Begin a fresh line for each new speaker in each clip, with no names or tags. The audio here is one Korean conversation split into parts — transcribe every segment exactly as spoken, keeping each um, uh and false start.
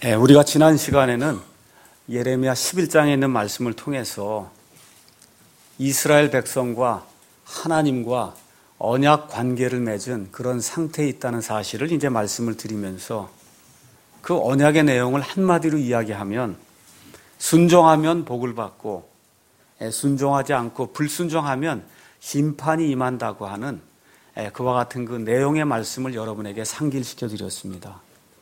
예, 우리가 지난 시간에는 예레미야 십일 장에 있는 말씀을 통해서 이스라엘 백성과 하나님과 언약 관계를 맺은 그런 상태에 있다는 사실을 이제 말씀을 드리면서 그 언약의 내용을 한마디로 이야기하면 순종하면 복을 받고 순종하지 않고 불순종하면 심판이 임한다고 하는 그와 같은 그 내용의 말씀을 여러분에게 상기시켜 드렸습니다.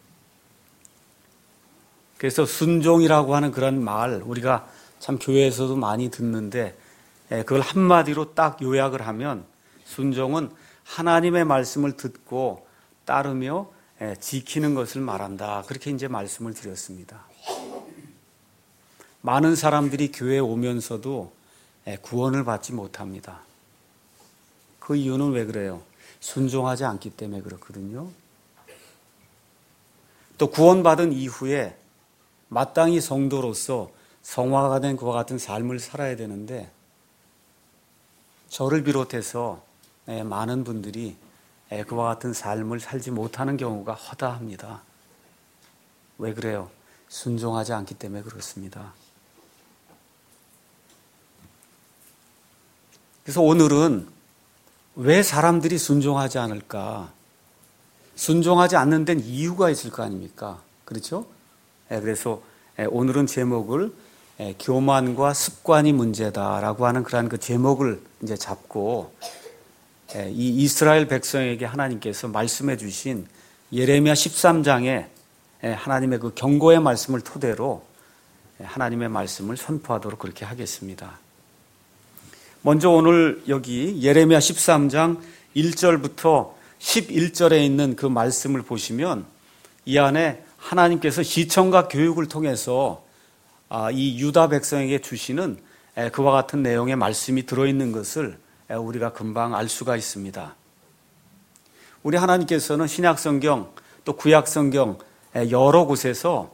그래서 순종이라고 하는 그런 말 우리가 참 교회에서도 많이 듣는데 그걸 한마디로 딱 요약을 하면 순종은 하나님의 말씀을 듣고 따르며 지키는 것을 말한다. 그렇게 이제 말씀을 드렸습니다. 많은 사람들이 교회에 오면서도 구원을 받지 못합니다. 그 이유는 왜 그래요? 순종하지 않기 때문에 그렇거든요. 또 구원받은 이후에 마땅히 성도로서 성화가 된 그와 같은 삶을 살아야 되는데 저를 비롯해서 많은 분들이 그와 같은 삶을 살지 못하는 경우가 허다합니다. 왜 그래요? 순종하지 않기 때문에 그렇습니다. 그래서 오늘은 왜 사람들이 순종하지 않을까? 순종하지 않는 데는 이유가 있을 거 아닙니까? 그렇죠? 그래서 오늘은 제목을 교만과 습관이 문제다라고 하는 그러한 그 제목을 이제 잡고 이 이스라엘 백성에게 하나님께서 말씀해 주신 예레미야 십삼 장에 하나님의 그 경고의 말씀을 토대로 하나님의 말씀을 선포하도록 그렇게 하겠습니다. 먼저 오늘 여기 예레미야 십삼 장 일 절부터 십일 절에 있는 그 말씀을 보시면 이 안에 하나님께서 시청과 교육을 통해서 이 유다 백성에게 주시는 그와 같은 내용의 말씀이 들어있는 것을 우리가 금방 알 수가 있습니다. 우리 하나님께서는 신약성경 또 구약성경 여러 곳에서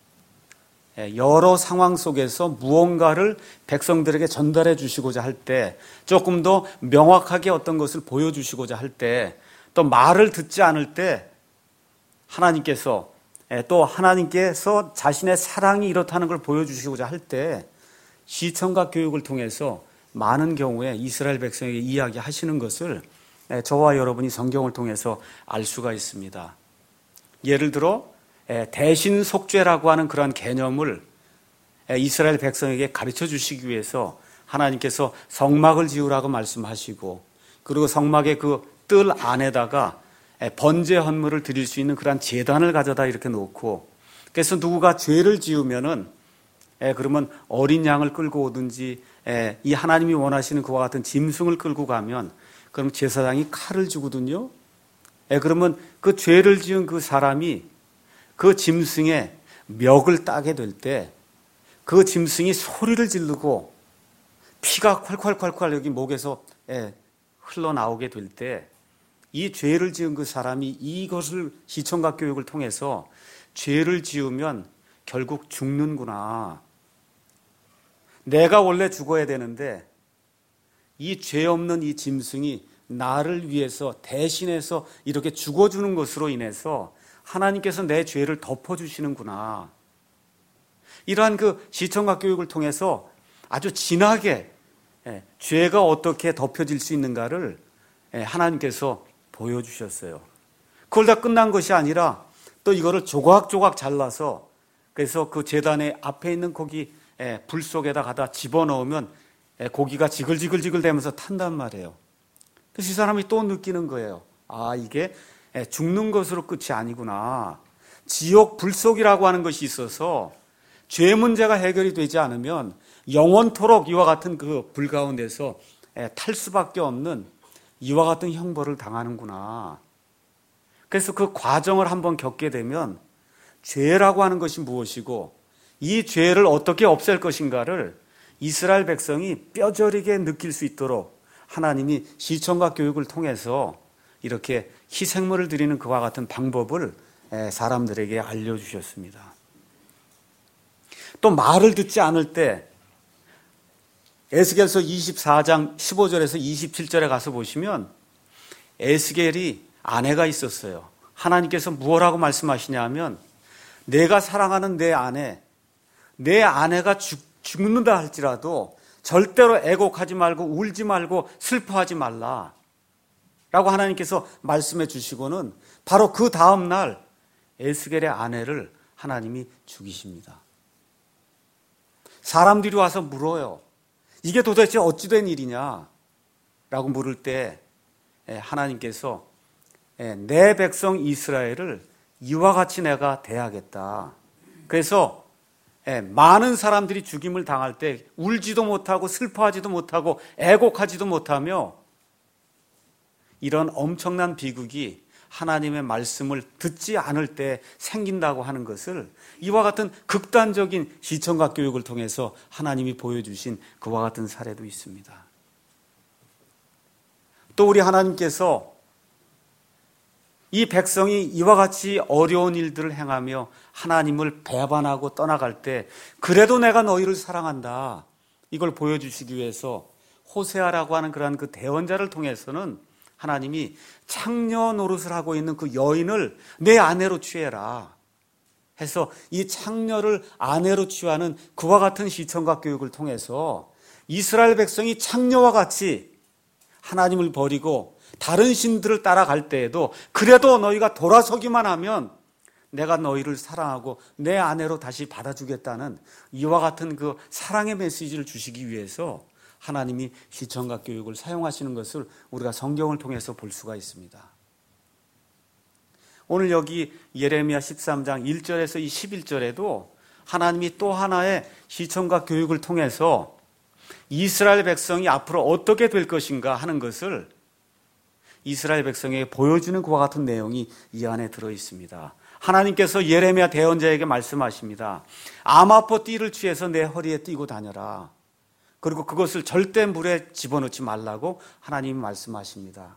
여러 상황 속에서 무언가를 백성들에게 전달해 주시고자 할 때 조금 더 명확하게 어떤 것을 보여주시고자 할 때 또 말을 듣지 않을 때 하나님께서 또 하나님께서 자신의 사랑이 이렇다는 걸 보여주시고자 할 때 시청과 교육을 통해서 많은 경우에 이스라엘 백성에게 이야기하시는 것을 저와 여러분이 성경을 통해서 알 수가 있습니다. 예를 들어 대신 속죄라고 하는 그런 개념을 이스라엘 백성에게 가르쳐 주시기 위해서 하나님께서 성막을 지으라고 말씀하시고 그리고 성막의 그 뜰 안에다가 번제 헌물을 드릴 수 있는 그런 제단을 가져다 이렇게 놓고 그래서 누구가 죄를 지으면은 그러면 어린 양을 끌고 오든지 이 하나님이 원하시는 그와 같은 짐승을 끌고 가면 그럼 제사장이 칼을 주거든요. 그러면 그 죄를 지은 그 사람이 그 짐승의 멱을 따게 될 때 그 짐승이 소리를 지르고 피가 콸콸콸콸 여기 목에서 흘러나오게 될 때 이 죄를 지은 그 사람이 이것을 시청과 교육을 통해서 죄를 지으면 결국 죽는구나. 내가 원래 죽어야 되는데 이 죄 없는 이 짐승이 나를 위해서 대신해서 이렇게 죽어주는 것으로 인해서 하나님께서 내 죄를 덮어주시는구나. 이러한 그 시청과 교육을 통해서 아주 진하게 죄가 어떻게 덮여질 수 있는가를 하나님께서 보여주셨어요. 그걸 다 끝난 것이 아니라 또 이거를 조각조각 잘라서 그래서 그 제단의 앞에 있는 고기 불 속에다 갖다 집어넣으면 고기가 지글지글지글 되면서 탄단 말이에요. 그래서 이 사람이 또 느끼는 거예요. 아, 이게 죽는 것으로 끝이 아니구나. 지옥 불속이라고 하는 것이 있어서 죄 문제가 해결이 되지 않으면 영원토록 이와 같은 그 불 가운데서 탈 수밖에 없는 이와 같은 형벌을 당하는구나. 그래서 그 과정을 한번 겪게 되면 죄라고 하는 것이 무엇이고 이 죄를 어떻게 없앨 것인가를 이스라엘 백성이 뼈저리게 느낄 수 있도록 하나님이 시청과 교육을 통해서 이렇게 희생물을 드리는 그와 같은 방법을 사람들에게 알려주셨습니다. 또 말을 듣지 않을 때 에스겔서 이십사 장 십오 절에서 이십칠 절에 가서 보시면 에스겔이 아내가 있었어요. 하나님께서 무엇라고 말씀하시냐 하면 내가 사랑하는 내 아내, 내 아내가 죽, 죽는다 할지라도 절대로 애곡하지 말고 울지 말고 슬퍼하지 말라 라고 하나님께서 말씀해 주시고는 바로 그 다음 날 에스겔의 아내를 하나님이 죽이십니다. 사람들이 와서 물어요. 이게 도대체 어찌 된 일이냐 라고 물을 때 하나님께서 내 백성 이스라엘을 이와 같이 내가 대하겠다. 그래서 많은 사람들이 죽임을 당할 때 울지도 못하고 슬퍼하지도 못하고 애곡하지도 못하며 이런 엄청난 비극이 하나님의 말씀을 듣지 않을 때 생긴다고 하는 것을 이와 같은 극단적인 시청각 교육을 통해서 하나님이 보여주신 그와 같은 사례도 있습니다. 또 우리 하나님께서 이 백성이 이와 같이 어려운 일들을 행하며 하나님을 배반하고 떠나갈 때 그래도 내가 너희를 사랑한다 이걸 보여주시기 위해서 호세아라고 하는 그러한 그 대언자를 통해서는 하나님이 창녀 노릇을 하고 있는 그 여인을 내 아내로 취해라 해서 이 창녀를 아내로 취하는 그와 같은 시청각 교육을 통해서 이스라엘 백성이 창녀와 같이 하나님을 버리고 다른 신들을 따라갈 때에도 그래도 너희가 돌아서기만 하면 내가 너희를 사랑하고 내 아내로 다시 받아주겠다는 이와 같은 그 사랑의 메시지를 주시기 위해서 하나님이 시청각 교육을 사용하시는 것을 우리가 성경을 통해서 볼 수가 있습니다. 오늘 여기 예레미야 십삼 장 일 절에서 이 십일 절에도 하나님이 또 하나의 시청각 교육을 통해서 이스라엘 백성이 앞으로 어떻게 될 것인가 하는 것을 이스라엘 백성에게 보여주는 그와 같은 내용이 이 안에 들어 있습니다. 하나님께서 예레미야 대언자에게 말씀하십니다. 암아포 띠를 취해서 내 허리에 띠고 다녀라. 그리고 그것을 절대 물에 집어넣지 말라고 하나님이 말씀하십니다.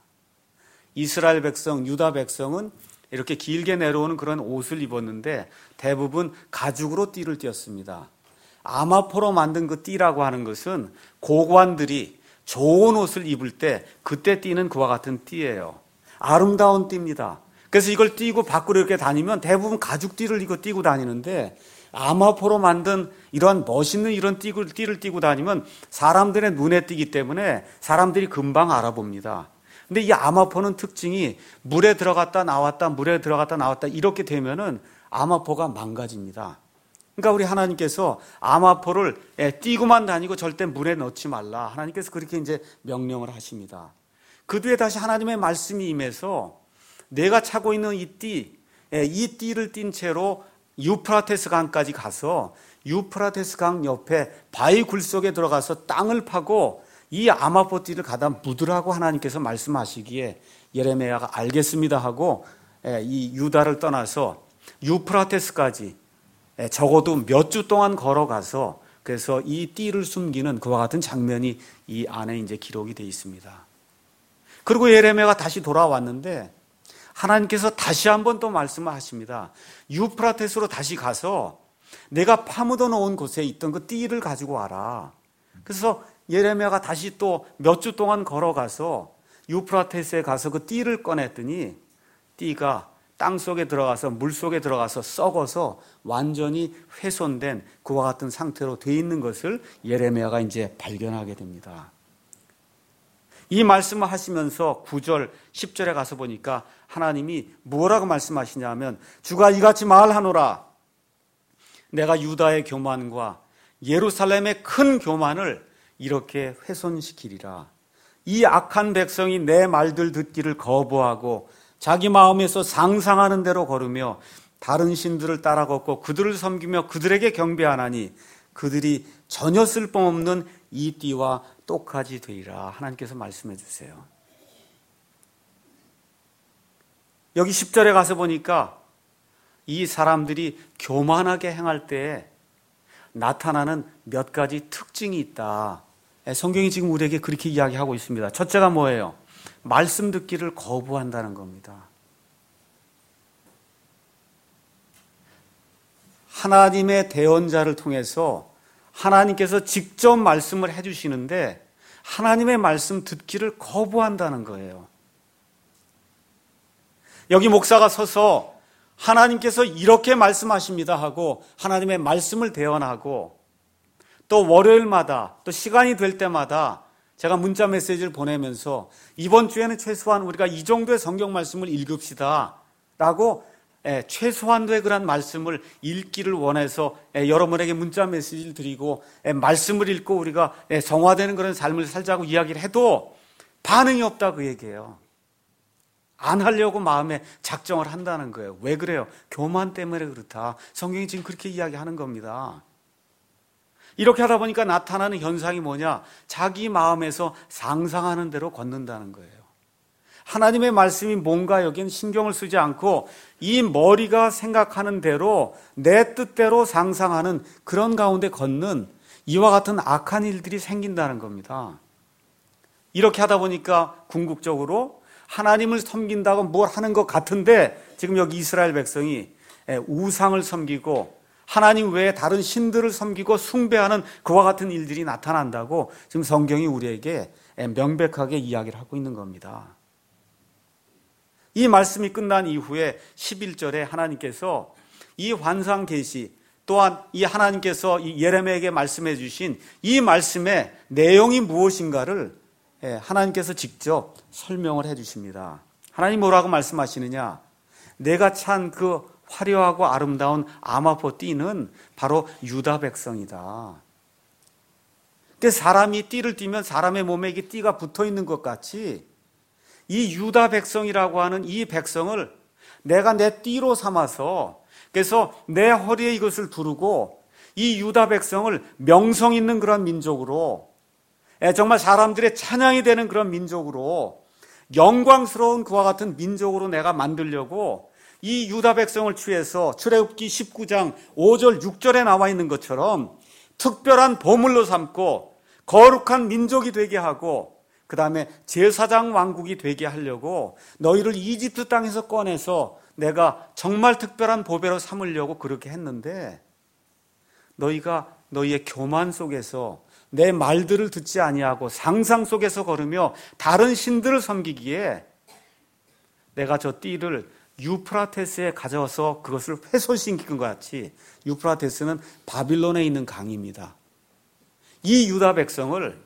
이스라엘 백성, 유다 백성은 이렇게 길게 내려오는 그런 옷을 입었는데 대부분 가죽으로 띠를 띄었습니다. 아마포로 만든 그 띠라고 하는 것은 고관들이 좋은 옷을 입을 때 그때 띠는 그와 같은 띠예요. 아름다운 띠입니다. 그래서 이걸 띠고 밖으로 이렇게 다니면 대부분 가죽 띠를 이거 띠고 다니는데 아마포로 만든 이런 멋있는 이런 띠를, 띠를 띠고 다니면 사람들의 눈에 띄기 때문에 사람들이 금방 알아봅니다. 근데 이 아마포는 특징이 물에 들어갔다 나왔다 물에 들어갔다 나왔다 이렇게 되면은 아마포가 망가집니다. 그러니까 우리 하나님께서 아마포를 띄고만 다니고 절대 물에 넣지 말라. 하나님께서 그렇게 이제 명령을 하십니다. 그 뒤에 다시 하나님의 말씀이 임해서 내가 차고 있는 이 띠, 이 띠를 띈 채로 유프라테스 강까지 가서 유프라테스 강 옆에 바위 굴 속에 들어가서 땅을 파고 이 아마포 띠를 가다 묻으라고 하나님께서 말씀하시기에 예레미야가 알겠습니다 하고 이 유다를 떠나서 유프라테스까지 적어도 몇 주 동안 걸어가서 그래서 이 띠를 숨기는 그와 같은 장면이 이 안에 이제 기록이 되어 있습니다. 그리고 예레미야가 다시 돌아왔는데 하나님께서 다시 한번 또 말씀을 하십니다. 유프라테스로 다시 가서 내가 파묻어 놓은 곳에 있던 그 띠를 가지고 와라. 그래서 예레미야가 다시 또 몇 주 동안 걸어가서 유프라테스에 가서 그 띠를 꺼냈더니 띠가 땅 속에 들어가서 물 속에 들어가서 썩어서 완전히 훼손된 그와 같은 상태로 돼 있는 것을 예레미야가 이제 발견하게 됩니다. 이 말씀을 하시면서 구 절, 십 절에 가서 보니까 하나님이 뭐라고 말씀하시냐면 주가 이같이 말하노라. 내가 유다의 교만과 예루살렘의 큰 교만을 이렇게 훼손시키리라. 이 악한 백성이 내 말들 듣기를 거부하고 자기 마음에서 상상하는 대로 걸으며 다른 신들을 따라 걷고 그들을 섬기며 그들에게 경배하나니 그들이 전혀 쓸모없는 이 띠와 똑같이 되리라. 하나님께서 말씀해 주세요. 여기 십 절에 가서 보니까 이 사람들이 교만하게 행할 때에 나타나는 몇 가지 특징이 있다. 성경이 지금 우리에게 그렇게 이야기하고 있습니다. 첫째가 뭐예요? 말씀 듣기를 거부한다는 겁니다. 하나님의 대언자를 통해서 하나님께서 직접 말씀을 해주시는데 하나님의 말씀 듣기를 거부한다는 거예요. 여기 목사가 서서 하나님께서 이렇게 말씀하십니다 하고 하나님의 말씀을 대언하고, 또 월요일마다 또 시간이 될 때마다 제가 문자 메시지를 보내면서 이번 주에는 최소한 우리가 이 정도의 성경 말씀을 읽읍시다 라고 예, 최소한도의 그런 말씀을 읽기를 원해서 예, 여러분에게 문자 메시지를 드리고 예, 말씀을 읽고 우리가 예, 성화되는 그런 삶을 살자고 이야기를 해도 반응이 없다 그 얘기예요. 안 하려고 마음에 작정을 한다는 거예요. 왜 그래요? 교만 때문에 그렇다. 성경이 지금 그렇게 이야기하는 겁니다. 이렇게 하다 보니까 나타나는 현상이 뭐냐? 자기 마음에서 상상하는 대로 걷는다는 거예요. 하나님의 말씀이 뭔가 여기는 신경을 쓰지 않고 이 머리가 생각하는 대로 내 뜻대로 상상하는 그런 가운데 걷는 이와 같은 악한 일들이 생긴다는 겁니다. 이렇게 하다 보니까 궁극적으로 하나님을 섬긴다고 뭘 하는 것 같은데 지금 여기 이스라엘 백성이 우상을 섬기고 하나님 외에 다른 신들을 섬기고 숭배하는 그와 같은 일들이 나타난다고 지금 성경이 우리에게 명백하게 이야기를 하고 있는 겁니다. 이 말씀이 끝난 이후에 십일 절에 하나님께서 이 환상 계시 또한 이 하나님께서 이 예레미야에게 말씀해 주신 이 말씀의 내용이 무엇인가를 하나님께서 직접 설명을 해 주십니다. 하나님 뭐라고 말씀하시느냐? 내가 찬 그 화려하고 아름다운 아마포 띠는 바로 유다 백성이다. 사람이 띠를 띠면 사람의 몸에 이게 띠가 붙어 있는 것 같이 이 유다 백성이라고 하는 이 백성을 내가 내 띠로 삼아서 그래서 내 허리에 이것을 두르고 이 유다 백성을 명성 있는 그런 민족으로 정말 사람들의 찬양이 되는 그런 민족으로 영광스러운 그와 같은 민족으로 내가 만들려고 이 유다 백성을 취해서 출애굽기 십구 장 오 절 육 절에 나와 있는 것처럼 특별한 보물로 삼고 거룩한 민족이 되게 하고 그 다음에 제사장 왕국이 되게 하려고 너희를 이집트 땅에서 꺼내서 내가 정말 특별한 보배로 삼으려고 그렇게 했는데 너희가 너희의 교만 속에서 내 말들을 듣지 아니하고 상상 속에서 걸으며 다른 신들을 섬기기에 내가 저 띠를 유프라테스에 가져와서 그것을 훼손시킨 것 같이, 유프라테스는 바빌론에 있는 강입니다. 이 유다 백성을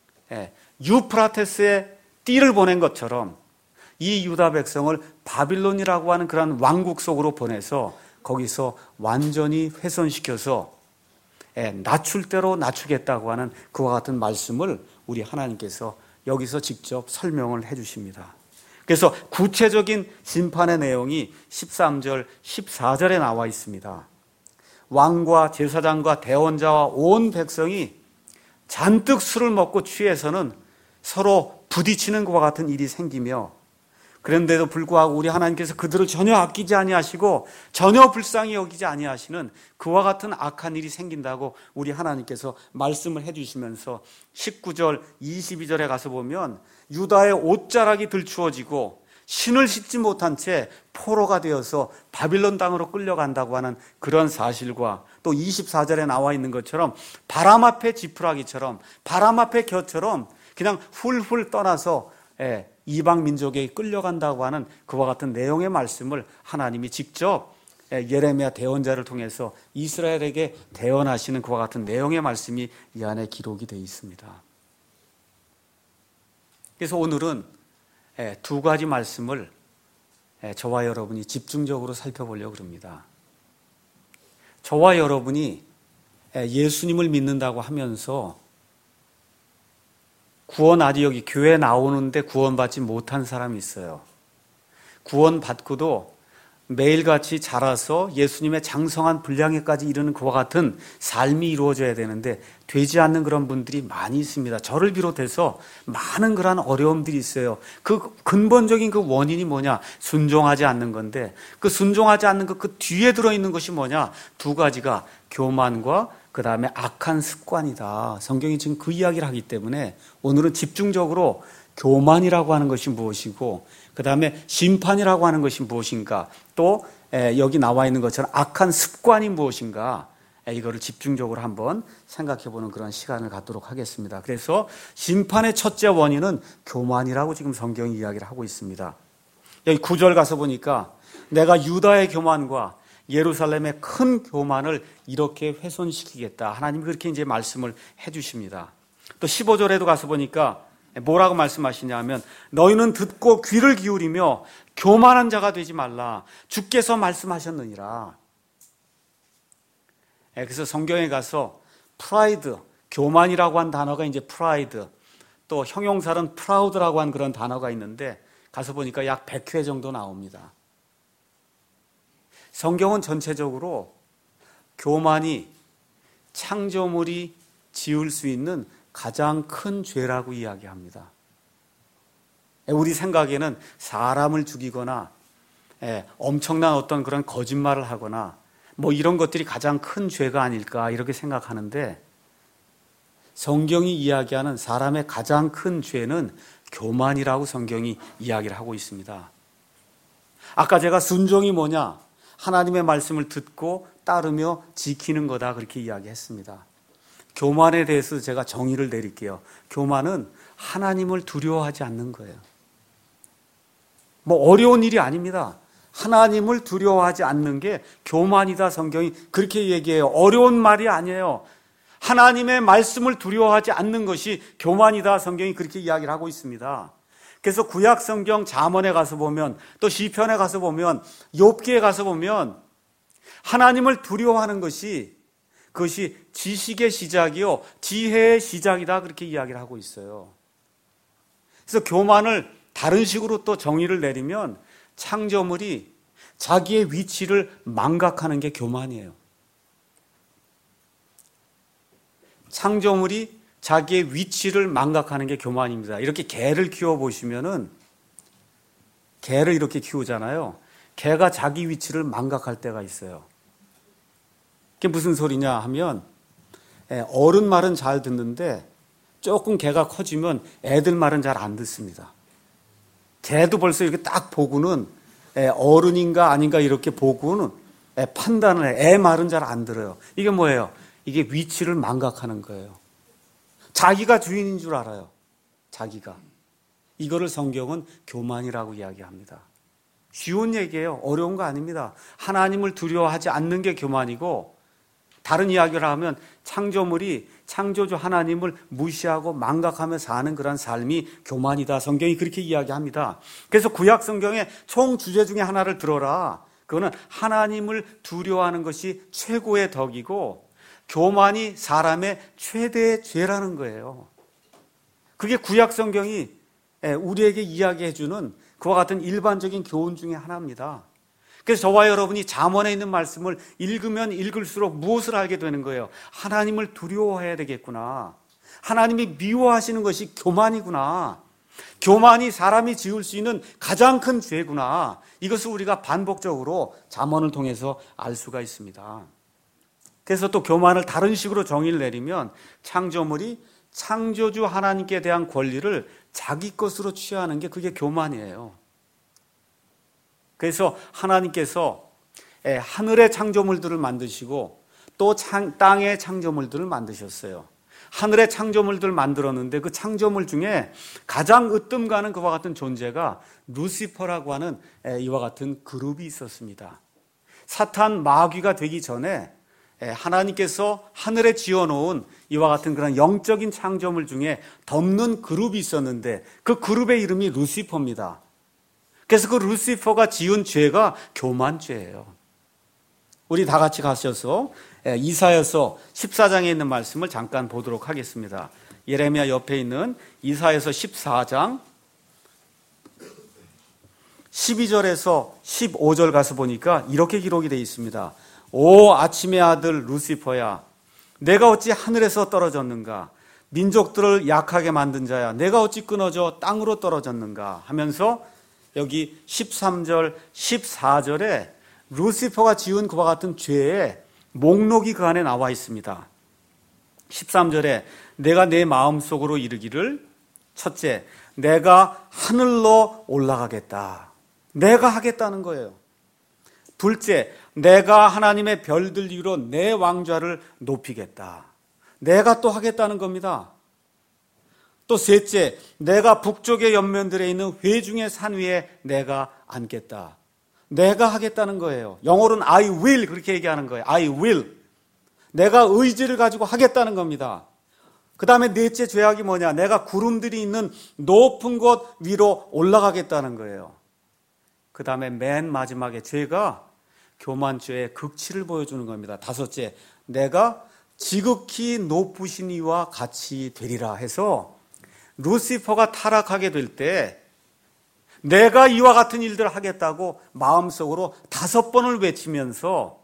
유프라테스에 띠를 보낸 것처럼 이 유다 백성을 바빌론이라고 하는 그런 왕국 속으로 보내서 거기서 완전히 훼손시켜서 낮출 대로 낮추겠다고 하는 그와 같은 말씀을 우리 하나님께서 여기서 직접 설명을 해 주십니다. 그래서 구체적인 심판의 내용이 십삼 절, 십사 절에 나와 있습니다. 왕과 제사장과 대원자와 온 백성이 잔뜩 술을 먹고 취해서는 서로 부딪히는 것과 같은 일이 생기며, 그런데도 불구하고 우리 하나님께서 그들을 전혀 아끼지 아니하시고 전혀 불쌍히 여기지 아니하시는 그와 같은 악한 일이 생긴다고 우리 하나님께서 말씀을 해주시면서 십구 절, 이십이 절에 가서 보면 유다의 옷자락이 들추어지고 신을 씻지 못한 채 포로가 되어서 바빌론 땅으로 끌려간다고 하는 그런 사실과, 또 이십사 절에 나와 있는 것처럼 바람 앞에 지푸라기처럼 바람 앞에 겨처럼 그냥 훌훌 떠나서 예, 이방 민족에 끌려간다고 하는 그와 같은 내용의 말씀을 하나님이 직접 예레미야 대언자를 통해서 이스라엘에게 대언하시는 그와 같은 내용의 말씀이 이 안에 기록이 되어 있습니다. 그래서 오늘은 두 가지 말씀을 저와 여러분이 집중적으로 살펴보려고 합니다. 저와 여러분이 예수님을 믿는다고 하면서 구원 아직 여기 교회 나오는데 구원받지 못한 사람이 있어요. 구원받고도 매일같이 자라서 예수님의 장성한 분량에까지 이르는 그와 같은 삶이 이루어져야 되는데 되지 않는 그런 분들이 많이 있습니다. 저를 비롯해서 많은 그런 어려움들이 있어요. 그 근본적인 그 원인이 뭐냐? 순종하지 않는 건데, 그 순종하지 않는 그, 그 뒤에 들어있는 것이 뭐냐? 두 가지가 교만과 그 다음에 악한 습관이다. 성경이 지금 그 이야기를 하기 때문에 오늘은 집중적으로 교만이라고 하는 것이 무엇이고, 그 다음에 심판이라고 하는 것이 무엇인가, 또 여기 나와 있는 것처럼 악한 습관이 무엇인가, 이거를 집중적으로 한번 생각해 보는 그런 시간을 갖도록 하겠습니다. 그래서 심판의 첫째 원인은 교만이라고 지금 성경이 이야기를 하고 있습니다. 여기 구 절 가서 보니까 내가 유다의 교만과 예루살렘의 큰 교만을 이렇게 훼손시키겠다. 하나님이 그렇게 이제 말씀을 해 주십니다. 또 십오 절에도 가서 보니까 뭐라고 말씀하시냐 하면 너희는 듣고 귀를 기울이며 교만한 자가 되지 말라. 주께서 말씀하셨느니라. 그래서 성경에 가서 프라이드, 교만이라고 한 단어가 이제 프라이드, 또 형용사는 프라우드라고 한 그런 단어가 있는데 가서 보니까 약 백 회 정도 나옵니다. 성경은 전체적으로 교만이 창조물이 지을 수 있는 가장 큰 죄라고 이야기합니다. 우리 생각에는 사람을 죽이거나 엄청난 어떤 그런 거짓말을 하거나 뭐 이런 것들이 가장 큰 죄가 아닐까 이렇게 생각하는데 성경이 이야기하는 사람의 가장 큰 죄는 교만이라고 성경이 이야기를 하고 있습니다. 아까 제가 순종이 뭐냐? 하나님의 말씀을 듣고 따르며 지키는 거다 그렇게 이야기했습니다. 교만에 대해서 제가 정의를 내릴게요. 교만은 하나님을 두려워하지 않는 거예요. 뭐 어려운 일이 아닙니다. 하나님을 두려워하지 않는 게 교만이다 성경이 그렇게 얘기해요. 어려운 말이 아니에요. 하나님의 말씀을 두려워하지 않는 것이 교만이다 성경이 그렇게 이야기를 하고 있습니다. 그래서 구약 성경 잠언에 가서 보면 또 시편에 가서 보면 욥기에 가서 보면 하나님을 두려워하는 것이 그것이 지식의 시작이요 지혜의 시작이다 그렇게 이야기를 하고 있어요. 그래서 교만을 다른 식으로 또 정의를 내리면 창조물이 자기의 위치를 망각하는 게 교만이에요. 창조물이 자기의 위치를 망각하는 게 교만입니다. 이렇게 개를 키워보시면은 개를 이렇게 키우잖아요. 개가 자기 위치를 망각할 때가 있어요. 그게 무슨 소리냐 하면 어른 말은 잘 듣는데 조금 개가 커지면 애들 말은 잘 안 듣습니다. 개도 벌써 이렇게 딱 보고는 어른인가 아닌가 이렇게 보고는 판단을 해. 애 말은 잘 안 들어요. 이게 뭐예요? 이게 위치를 망각하는 거예요. 자기가 주인인 줄 알아요. 자기가. 이거를 성경은 교만이라고 이야기합니다. 쉬운 얘기예요. 어려운 거 아닙니다. 하나님을 두려워하지 않는 게 교만이고 다른 이야기를 하면 창조물이 창조주 하나님을 무시하고 망각하며 사는 그런 삶이 교만이다. 성경이 그렇게 이야기합니다. 그래서 구약 성경의 총 주제 중에 하나를 들어라. 그거는 하나님을 두려워하는 것이 최고의 덕이고 교만이 사람의 최대의 죄라는 거예요. 그게 구약 성경이 우리에게 이야기해 주는 그와 같은 일반적인 교훈 중에 하나입니다. 그래서 저와 여러분이 잠언에 있는 말씀을 읽으면 읽을수록 무엇을 알게 되는 거예요? 하나님을 두려워해야 되겠구나. 하나님이 미워하시는 것이 교만이구나. 교만이 사람이 지을 수 있는 가장 큰 죄구나. 이것을 우리가 반복적으로 잠언을 통해서 알 수가 있습니다. 그래서 또 교만을 다른 식으로 정의를 내리면 창조물이 창조주 하나님께 대한 권리를 자기 것으로 취하는 게 그게 교만이에요. 그래서 하나님께서 하늘의 창조물들을 만드시고 또 땅의 창조물들을 만드셨어요. 하늘의 창조물들을 만들었는데 그 창조물 중에 가장 으뜸 가는 그와 같은 존재가 루시퍼라고 하는 이와 같은 그룹이 있었습니다. 사탄 마귀가 되기 전에 하나님께서 하늘에 지어놓은 이와 같은 그런 영적인 창조물 중에 덮는 그룹이 있었는데 그 그룹의 이름이 루시퍼입니다. 그래서 그 루시퍼가 지은 죄가 교만죄예요. 우리 다 같이 가셔서 이사야서 십사 장에 있는 말씀을 잠깐 보도록 하겠습니다. 예레미야 옆에 있는 이사야서 십사 장 십이 절에서 십오 절 가서 보니까 이렇게 기록이 되어 있습니다. 오 아침의 아들 루시퍼야, 내가 어찌 하늘에서 떨어졌는가? 민족들을 약하게 만든 자야, 내가 어찌 끊어져 땅으로 떨어졌는가? 하면서 여기 십삼 절, 십사 절에 루시퍼가 지은 그와 같은 죄의 목록이 그 안에 나와 있습니다. 십삼 절에 내가 내 마음속으로 이르기를, 첫째, 내가 하늘로 올라가겠다. 내가 하겠다는 거예요. 둘째, 내가 하나님의 별들 위로 내 왕좌를 높이겠다. 내가 또 하겠다는 겁니다. 또 셋째, 내가 북쪽의 연면들에 있는 회중의 산 위에 내가 앉겠다. 내가 하겠다는 거예요. 영어로는 I will 그렇게 얘기하는 거예요. I will. 내가 의지를 가지고 하겠다는 겁니다. 그 다음에 넷째 죄악이 뭐냐? 내가 구름들이 있는 높은 곳 위로 올라가겠다는 거예요. 그 다음에 맨 마지막에 죄가 교만죄의 극치를 보여주는 겁니다. 다섯째, 내가 지극히 높으신 이와 같이 되리라 해서 루시퍼가 타락하게 될 때 내가 이와 같은 일들을 하겠다고 마음속으로 다섯 번을 외치면서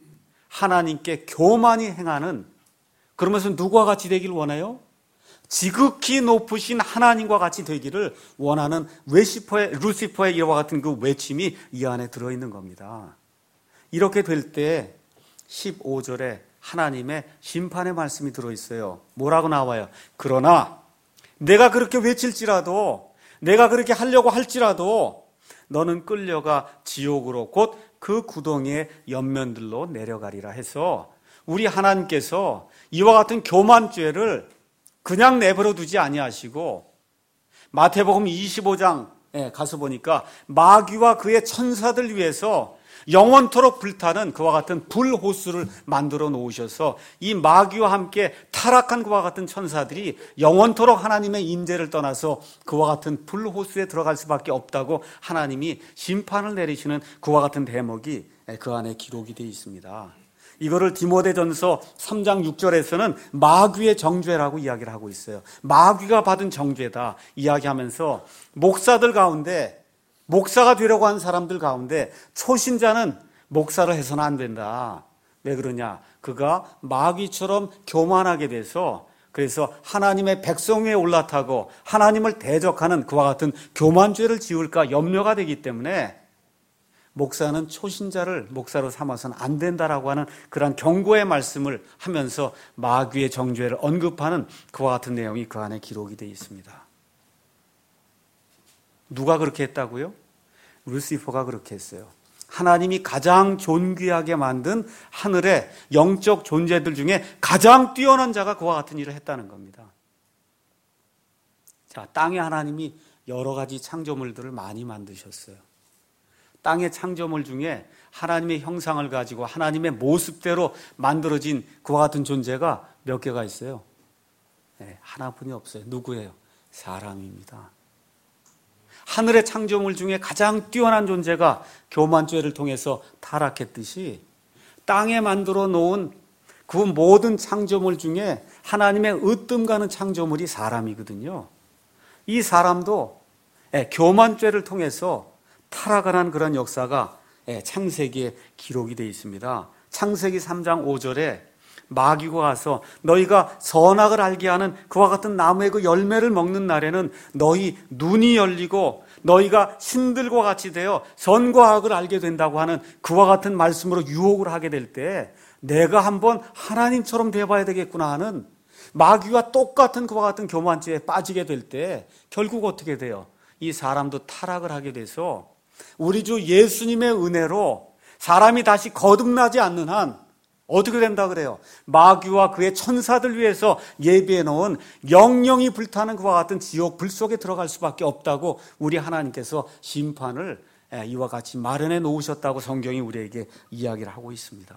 하나님께 교만히 행하는, 그러면서 누구와 같이 되기를 원해요? 지극히 높으신 하나님과 같이 되기를 원하는 루시퍼의, 루시퍼의 이와 같은 그 외침이 이 안에 들어있는 겁니다. 이렇게 될 때 십오 절에 하나님의 심판의 말씀이 들어있어요. 뭐라고 나와요? 그러나 내가 그렇게 외칠지라도, 내가 그렇게 하려고 할지라도 너는 끌려가 지옥으로 곧 그 구덩이의 연면들로 내려가리라 해서 우리 하나님께서 이와 같은 교만죄를 그냥 내버려 두지 아니하시고 마태복음 이십오 장에 가서 보니까 마귀와 그의 천사들 위해서 영원토록 불타는 그와 같은 불호수를 만들어 놓으셔서 이 마귀와 함께 타락한 그와 같은 천사들이 영원토록 하나님의 임재를 떠나서 그와 같은 불호수에 들어갈 수밖에 없다고 하나님이 심판을 내리시는 그와 같은 대목이 그 안에 기록이 되어 있습니다. 이거를 디모데전서 삼 장 육 절에서는 마귀의 정죄라고 이야기를 하고 있어요. 마귀가 받은 정죄다 이야기하면서 목사들 가운데, 목사가 되려고 하는 사람들 가운데 초신자는 목사를 해서는 안 된다. 왜 그러냐? 그가 마귀처럼 교만하게 돼서, 그래서 하나님의 백성 위에 올라타고 하나님을 대적하는 그와 같은 교만죄를 지을까 염려가 되기 때문에 목사는 초신자를 목사로 삼아서는 안 된다라고 하는 그러한 경고의 말씀을 하면서 마귀의 정죄를 언급하는 그와 같은 내용이 그 안에 기록이 되어 있습니다. 누가 그렇게 했다고요? 루시퍼가 그렇게 했어요. 하나님이 가장 존귀하게 만든 하늘의 영적 존재들 중에 가장 뛰어난 자가 그와 같은 일을 했다는 겁니다. 자, 땅에 하나님이 여러 가지 창조물들을 많이 만드셨어요. 땅의 창조물 중에 하나님의 형상을 가지고 하나님의 모습대로 만들어진 그와 같은 존재가 몇 개가 있어요? 네, 하나뿐이 없어요. 누구예요? 사람입니다. 하늘의 창조물 중에 가장 뛰어난 존재가 교만죄를 통해서 타락했듯이 땅에 만들어 놓은 그 모든 창조물 중에 하나님의 으뜸 가는 창조물이 사람이거든요. 이 사람도 교만죄를 통해서 타락한 그런 역사가 창세기에 기록이 되어 있습니다. 창세기 삼 장 오 절에 마귀가 와서 너희가 선악을 알게 하는 그와 같은 나무의 그 열매를 먹는 날에는 너희 눈이 열리고 너희가 신들과 같이 되어 선과 악을 알게 된다고 하는 그와 같은 말씀으로 유혹을 하게 될 때 내가 한번 하나님처럼 되어봐야 되겠구나 하는 마귀와 똑같은 그와 같은 교만죄에 빠지게 될 때 결국 어떻게 돼요? 이 사람도 타락을 하게 돼서 우리 주 예수님의 은혜로 사람이 다시 거듭나지 않는 한 어떻게 된다 그래요? 마귀와 그의 천사들 위해서 예비해 놓은 영영이 불타는 그와 같은 지옥 불 속에 들어갈 수밖에 없다고 우리 하나님께서 심판을 이와 같이 마련해 놓으셨다고 성경이 우리에게 이야기를 하고 있습니다.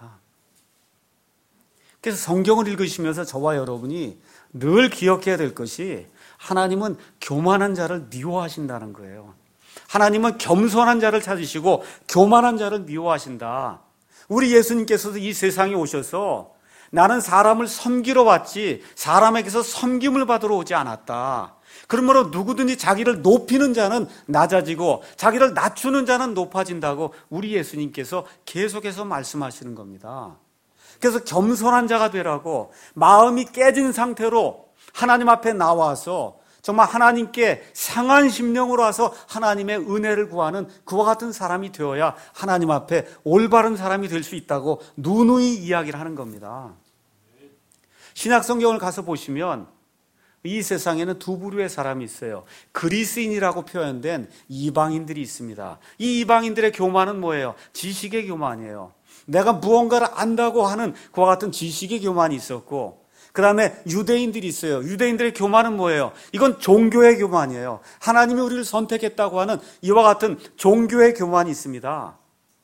그래서 성경을 읽으시면서 저와 여러분이 늘 기억해야 될 것이 하나님은 교만한 자를 미워하신다는 거예요. 하나님은 겸손한 자를 찾으시고 교만한 자를 미워하신다. 우리 예수님께서도 이 세상에 오셔서 나는 사람을 섬기러 왔지 사람에게서 섬김을 받으러 오지 않았다. 그러므로 누구든지 자기를 높이는 자는 낮아지고 자기를 낮추는 자는 높아진다고 우리 예수님께서 계속해서 말씀하시는 겁니다. 그래서 겸손한 자가 되라고 마음이 깨진 상태로 하나님 앞에 나와서 정말 하나님께 상한 심령으로 와서 하나님의 은혜를 구하는 그와 같은 사람이 되어야 하나님 앞에 올바른 사람이 될 수 있다고 누누이 이야기를 하는 겁니다. 신약 성경을 가서 보시면 이 세상에는 두 부류의 사람이 있어요. 그리스인이라고 표현된 이방인들이 있습니다. 이 이방인들의 교만은 뭐예요? 지식의 교만이에요. 내가 무언가를 안다고 하는 그와 같은 지식의 교만이 있었고, 그 다음에 유대인들이 있어요. 유대인들의 교만은 뭐예요? 이건 종교의 교만이에요. 하나님이 우리를 선택했다고 하는 이와 같은 종교의 교만이 있습니다.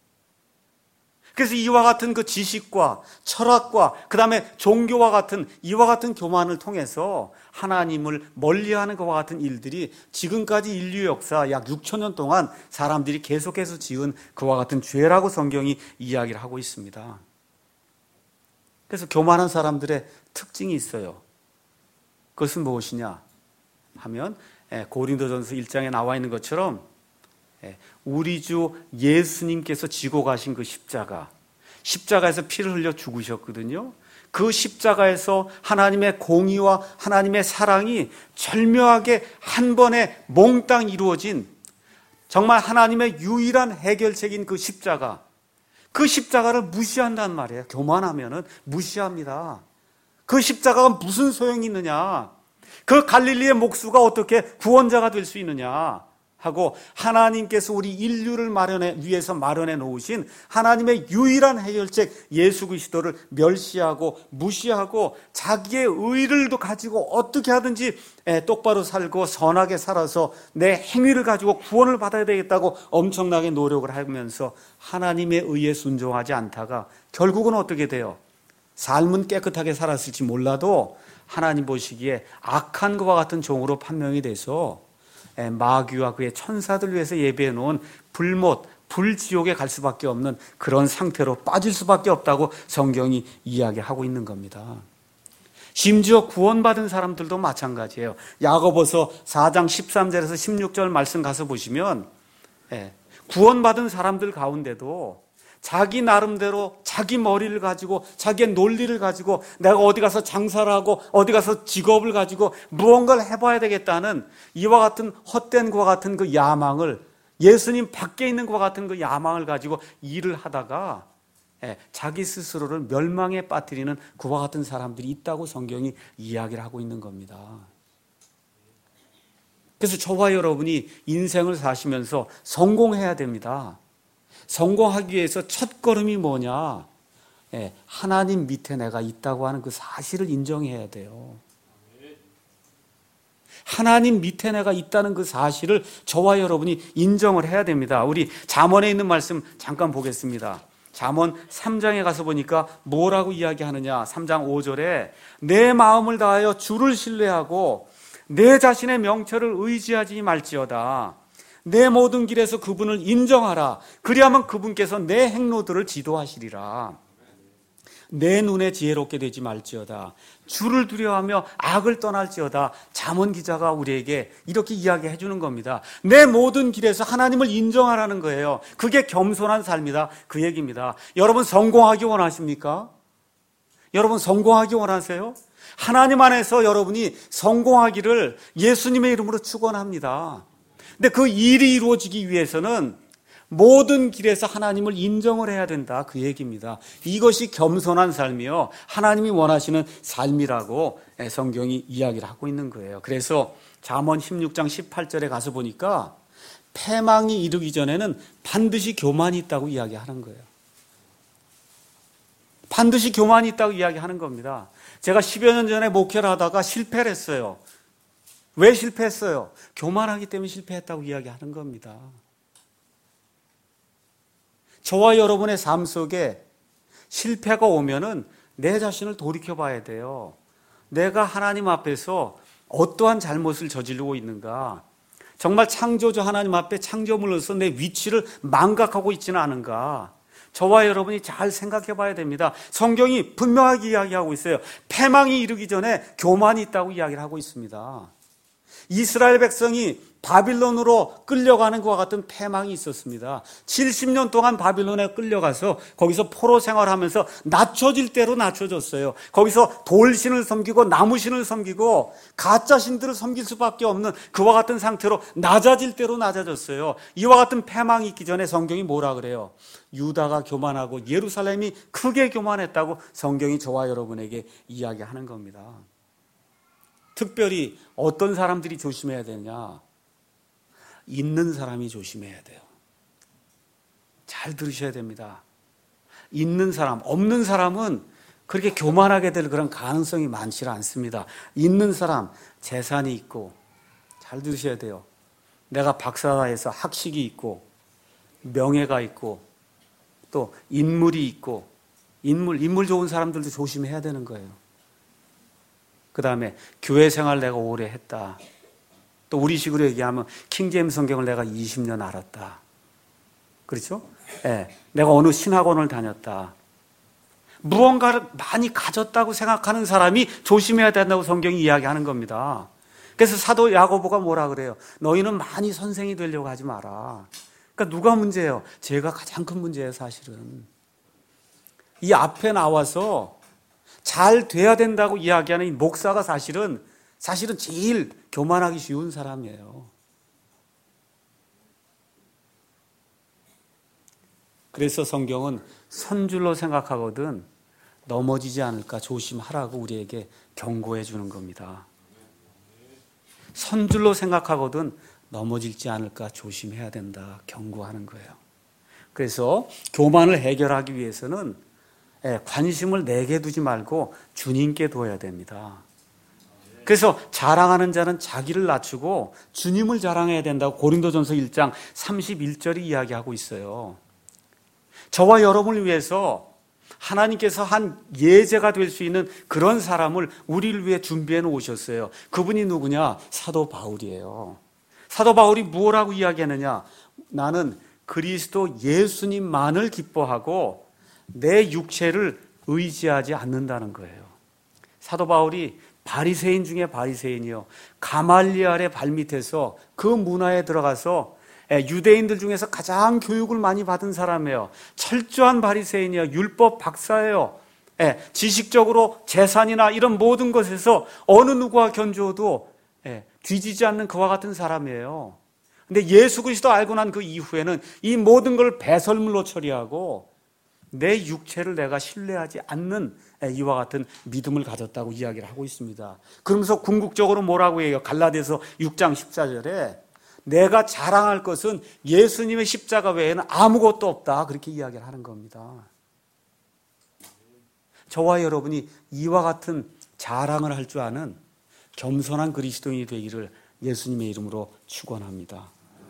그래서 이와 같은 그 지식과 철학과 그 다음에 종교와 같은 이와 같은 교만을 통해서 하나님을 멀리하는 것과 같은 일들이 지금까지 인류 역사 약 육천 년 동안 사람들이 계속해서 지은 그와 같은 죄라고 성경이 이야기를 하고 있습니다. 그래서 교만한 사람들의 특징이 있어요. 그것은 무엇이냐 하면 고린도전서 일 장에 나와 있는 것처럼 우리 주 예수님께서 지고 가신 그 십자가, 십자가에서 피를 흘려 죽으셨거든요. 그 십자가에서 하나님의 공의와 하나님의 사랑이 절묘하게 한 번에 몽땅 이루어진 정말 하나님의 유일한 해결책인 그 십자가, 그 십자가를 무시한단 말이에요. 교만하면은 무시합니다. 그 십자가가 무슨 소용이 있느냐, 그 갈릴리의 목수가 어떻게 구원자가 될 수 있느냐 하고 하나님께서 우리 인류를 마련해 위해서 마련해 놓으신 하나님의 유일한 해결책 예수 그리스도를 멸시하고 무시하고 자기의 의를 가지고 어떻게 하든지 똑바로 살고 선하게 살아서 내 행위를 가지고 구원을 받아야 되겠다고 엄청나게 노력을 하면서 하나님의 의에 순종하지 않다가 결국은 어떻게 돼요? 삶은 깨끗하게 살았을지 몰라도 하나님 보시기에 악한 것과 같은 종으로 판명이 돼서 마귀와 그의 천사들 위해서 예비해 놓은 불못, 불지옥에 갈 수밖에 없는 그런 상태로 빠질 수밖에 없다고 성경이 이야기하고 있는 겁니다. 심지어 구원받은 사람들도 마찬가지예요. 야고보서 사 장 십삼 절에서 십육 절 말씀 가서 보시면 구원받은 사람들 가운데도 자기 나름대로 자기 머리를 가지고 자기의 논리를 가지고 내가 어디 가서 장사를 하고 어디 가서 직업을 가지고 무언가를 해봐야 되겠다는 이와 같은 헛된 것과 같은 그 야망을, 예수님 밖에 있는 것과 같은 그 야망을 가지고 일을 하다가 자기 스스로를 멸망에 빠뜨리는 그와 같은 사람들이 있다고 성경이 이야기를 하고 있는 겁니다. 그래서 저와 여러분이 인생을 사시면서 성공해야 됩니다. 성공하기 위해서 첫 걸음이 뭐냐? 예, 하나님 밑에 내가 있다고 하는 그 사실을 인정해야 돼요. 하나님 밑에 내가 있다는 그 사실을 저와 여러분이 인정을 해야 됩니다. 우리 잠언에 있는 말씀 잠깐 보겠습니다. 잠언 삼 장에 가서 보니까 뭐라고 이야기하느냐? 삼 장 오 절에 내 마음을 다하여 주를 신뢰하고 내 자신의 명철을 의지하지 말지어다. 내 모든 길에서 그분을 인정하라. 그리하면 그분께서 내 행로들을 지도하시리라. 내 눈에 지혜롭게 되지 말지어다. 주를 두려워하며 악을 떠날지어다. 잠언 기자가 우리에게 이렇게 이야기해 주는 겁니다. 내 모든 길에서 하나님을 인정하라는 거예요. 그게 겸손한 삶이다, 그 얘기입니다. 여러분 성공하기 원하십니까? 여러분 성공하기 원하세요? 하나님 안에서 여러분이 성공하기를 예수님의 이름으로 축원합니다. 근데 그 일이 이루어지기 위해서는 모든 길에서 하나님을 인정을 해야 된다, 그 얘기입니다. 이것이 겸손한 삶이요, 하나님이 원하시는 삶이라고 성경이 이야기를 하고 있는 거예요. 그래서 잠언 십육 장 십팔 절에 가서 보니까 패망이 이르기 전에는 반드시 교만이 있다고 이야기하는 거예요. 반드시 교만이 있다고 이야기하는 겁니다. 제가 십여 년 전에 목회를 하다가 실패를 했어요. 왜 실패했어요? 교만하기 때문에 실패했다고 이야기하는 겁니다. 저와 여러분의 삶 속에 실패가 오면은 내 자신을 돌이켜봐야 돼요. 내가 하나님 앞에서 어떠한 잘못을 저지르고 있는가? 정말 창조주 하나님 앞에 창조물로서 내 위치를 망각하고 있지는 않은가? 저와 여러분이 잘 생각해 봐야 됩니다. 성경이 분명하게 이야기하고 있어요. 패망이 이르기 전에 교만이 있다고 이야기를 하고 있습니다. 이스라엘 백성이 바빌론으로 끌려가는 것과 같은 패망이 있었습니다. 칠십 년 동안 바빌론에 끌려가서 거기서 포로 생활하면서 낮춰질 대로 낮춰졌어요. 거기서 돌신을 섬기고 나무신을 섬기고 가짜 신들을 섬길 수밖에 없는 그와 같은 상태로 낮아질 대로 낮아졌어요. 이와 같은 패망이 있기 전에 성경이 뭐라 그래요? 유다가 교만하고 예루살렘이 크게 교만했다고 성경이 저와 여러분에게 이야기하는 겁니다. 특별히 어떤 사람들이 조심해야 되냐? 있는 사람이 조심해야 돼요. 잘 들으셔야 됩니다. 있는 사람, 없는 사람은 그렇게 교만하게 될 그런 가능성이 많지 않습니다. 있는 사람, 재산이 있고, 잘 들으셔야 돼요. 내가 박사해서 학식이 있고, 명예가 있고, 또 인물이 있고, 인물, 인물 좋은 사람들도 조심해야 되는 거예요. 그 다음에 교회 생활 내가 오래 했다. 또 우리식으로 얘기하면 킹제임스 성경을 내가 이십 년 알았다. 그렇죠? 네. 내가 어느 신학원을 다녔다. 무언가를 많이 가졌다고 생각하는 사람이 조심해야 된다고 성경이 이야기하는 겁니다. 그래서 사도 야고보가 뭐라 그래요? 너희는 많이 선생이 되려고 하지 마라. 그러니까 누가 문제예요? 제가 가장 큰 문제예요, 사실은. 이 앞에 나와서 잘 돼야 된다고 이야기하는 이 목사가 사실은 사실은 제일 교만하기 쉬운 사람이에요. 그래서 성경은 선줄로 생각하거든 넘어지지 않을까 조심하라고 우리에게 경고해 주는 겁니다. 선줄로 생각하거든 넘어지지 않을까 조심해야 된다 경고하는 거예요. 그래서 교만을 해결하기 위해서는 관심을 내게 두지 말고 주님께 둬야 됩니다. 그래서 자랑하는 자는 자기를 낮추고 주님을 자랑해야 된다고 고린도전서 일 장 삼십일 절이 이야기하고 있어요. 저와 여러분을 위해서 하나님께서 한 예제가 될 수 있는 그런 사람을 우리를 위해 준비해 놓으셨어요. 그분이 누구냐? 사도 바울이에요. 사도 바울이 뭐라고 이야기하느냐? 나는 그리스도 예수님만을 기뻐하고 내 육체를 의지하지 않는다는 거예요. 사도 바울이 바리새인 중에 바리새인이요. 가말리알의 발밑에서 그 문화에 들어가서 유대인들 중에서 가장 교육을 많이 받은 사람이에요. 철저한 바리새인이에요. 율법 박사예요. 지식적으로 재산이나 이런 모든 것에서 어느 누구와 견주어도 뒤지지 않는 그와 같은 사람이에요. 근데 예수 그리스도 알고 난 그 이후에는 이 모든 걸 배설물로 처리하고 내 육체를 내가 신뢰하지 않는 이와 같은 믿음을 가졌다고 이야기를 하고 있습니다. 그러면서 궁극적으로 뭐라고 해요? 갈라디아서 육 장 십사 절에 내가 자랑할 것은 예수님의 십자가 외에는 아무것도 없다. 그렇게 이야기를 하는 겁니다. 저와 여러분이 이와 같은 자랑을 할 줄 아는 겸손한 그리스도인이 되기를 예수님의 이름으로 축원합니다.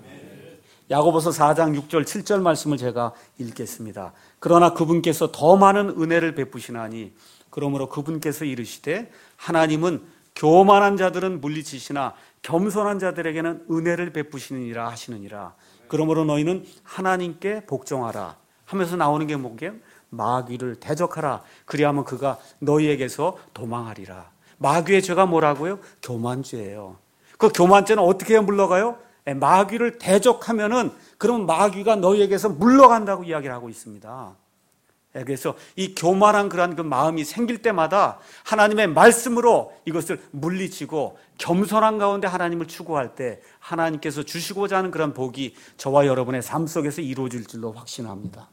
야고보서 사 장 육 절 칠 절 말씀을 제가 읽겠습니다. 그러나 그분께서 더 많은 은혜를 베푸시나니 그러므로 그분께서 이르시되 하나님은 교만한 자들은 물리치시나 겸손한 자들에게는 은혜를 베푸시느니라 하시느니라. 그러므로 너희는 하나님께 복종하라 하면서 나오는 게 뭐게요? 마귀를 대적하라. 그리하면 그가 너희에게서 도망하리라. 마귀의 죄가 뭐라고요? 교만죄예요. 그 교만죄는 어떻게 물러가요? 마귀를 대적하면은 그러면 마귀가 너희에게서 물러간다고 이야기를 하고 있습니다. 그래서 이 교만한 그러한 그 마음이 생길 때마다 하나님의 말씀으로 이것을 물리치고 겸손한 가운데 하나님을 추구할 때 하나님께서 주시고자 하는 그런 복이 저와 여러분의 삶 속에서 이루어질 줄로 확신합니다.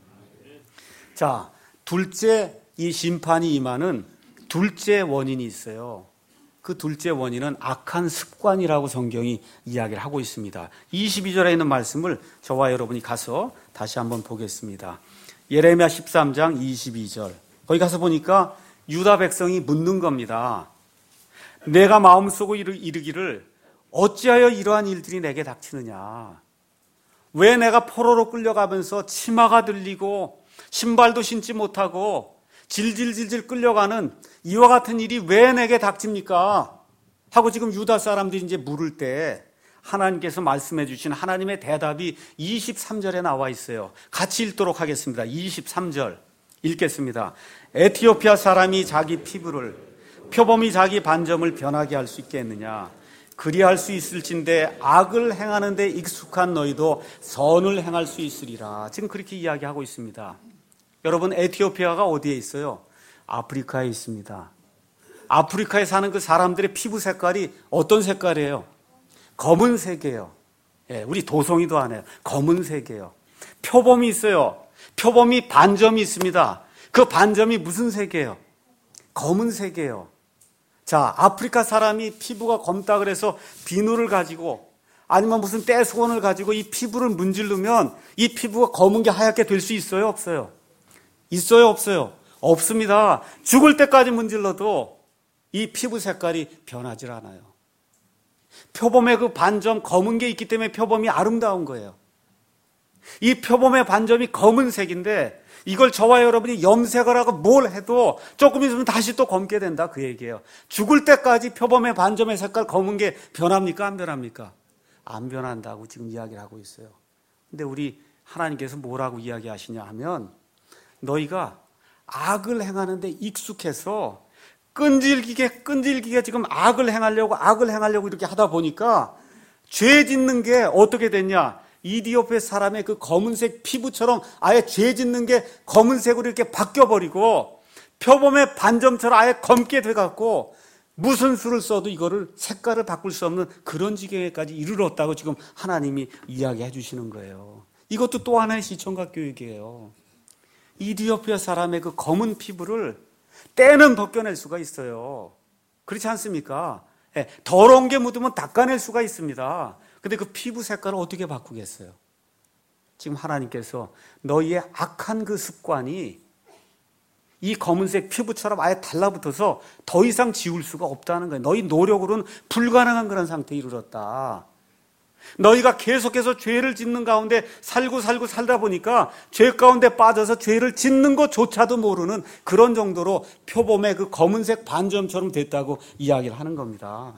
자, 둘째 이 심판이 임하는 둘째 원인이 있어요. 그 둘째 원인은 악한 습관이라고 성경이 이야기를 하고 있습니다. 이십이 절에 있는 말씀을 저와 여러분이 가서 다시 한번 보겠습니다. 예레미야 십삼 장 이십이 절. 거기 가서 보니까 유다 백성이 묻는 겁니다. 내가 마음속으로 이르기를 어찌하여 이러한 일들이 내게 닥치느냐. 왜 내가 포로로 끌려가면서 치마가 들리고 신발도 신지 못하고 질질질질 끌려가는 이와 같은 일이 왜 내게 닥칩니까? 하고 지금 유다 사람들이 이제 물을 때 하나님께서 말씀해 주신 하나님의 대답이 이십삼 절에 나와 있어요. 같이 읽도록 하겠습니다. 이십삼 절 읽겠습니다. 에티오피아 사람이 자기 피부를 표범이 자기 반점을 변하게 할 수 있겠느냐? 그리할 수 있을진데 악을 행하는 데 익숙한 너희도 선을 행할 수 있으리라. 지금 그렇게 이야기하고 있습니다. 여러분, 에티오피아가 어디에 있어요? 아프리카에 있습니다. 아프리카에 사는 그 사람들의 피부 색깔이 어떤 색깔이에요? 검은색이에요. 예, 우리 도송이도 안 해요. 검은색이에요. 표범이 있어요. 표범이 반점이 있습니다. 그 반점이 무슨 색이에요? 검은색이에요. 자, 아프리카 사람이 피부가 검다 그래서 비누를 가지고 아니면 무슨 떼수건을 가지고 이 피부를 문지르면 이 피부가 검은 게 하얗게 될 수 있어요? 없어요? 있어요? 없어요? 없습니다. 죽을 때까지 문질러도 이 피부 색깔이 변하질 않아요. 표범의 그 반점 검은 게 있기 때문에 표범이 아름다운 거예요. 이 표범의 반점이 검은색인데 이걸 저와 여러분이 염색을 하고 뭘 해도 조금 있으면 다시 또 검게 된다, 그 얘기예요. 죽을 때까지 표범의 반점의 색깔 검은 게 변합니까? 안 변합니까? 안 변한다고 지금 이야기를 하고 있어요. 근데 우리 하나님께서 뭐라고 이야기하시냐 하면, 너희가 악을 행하는데 익숙해서 끈질기게 끈질기게 지금 악을 행하려고 악을 행하려고 이렇게 하다 보니까 죄 짓는 게 어떻게 됐냐? 이디오피아 사람의 그 검은색 피부처럼 아예 죄 짓는 게 검은색으로 이렇게 바뀌어버리고 표범의 반점처럼 아예 검게 돼갖고 무슨 수를 써도 이거를 색깔을 바꿀 수 없는 그런 지경에까지 이르렀다고 지금 하나님이 이야기해 주시는 거예요. 이것도 또 하나의 시청각 교육이에요. 이디오피아 사람의 그 검은 피부를 때는 벗겨낼 수가 있어요. 그렇지 않습니까? 예, 더러운 게 묻으면 닦아낼 수가 있습니다. 근데 그 피부 색깔을 어떻게 바꾸겠어요? 지금 하나님께서 너희의 악한 그 습관이 이 검은색 피부처럼 아예 달라붙어서 더 이상 지울 수가 없다는 거예요. 너희 노력으로는 불가능한 그런 상태에 이르렀다. 너희가 계속해서 죄를 짓는 가운데 살고 살고 살다 보니까 죄 가운데 빠져서 죄를 짓는 것조차도 모르는 그런 정도로 표범의 그 검은색 반점처럼 됐다고 이야기를 하는 겁니다.